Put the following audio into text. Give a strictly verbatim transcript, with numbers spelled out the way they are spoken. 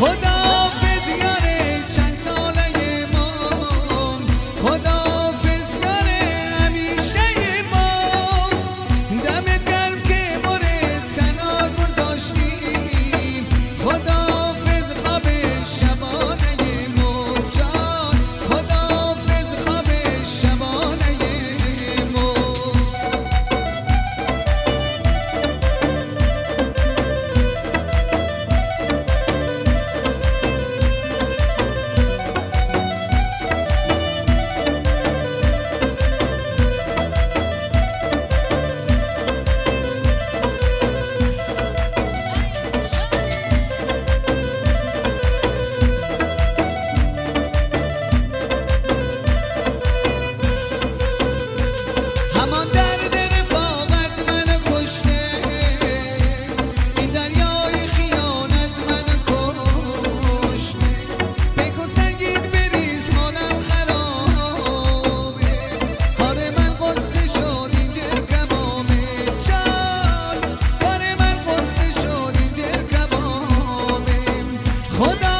خداحافظ یاره چند ساله ما، خداحافظ یاره همیشه ما. دمت گرم که مورد تنها گذاشتیم، خداحافظ خواب شبانه ما جان، خداحافظ خواب شبانه ما. همان درد رفاقت منو کشته، این دریای خیانت منو کشته. پیک و سنگین بریز حالم خرابه، کار من قصه شد این دل کبابه جان، کار من قصه شد این دل کبابه. خدا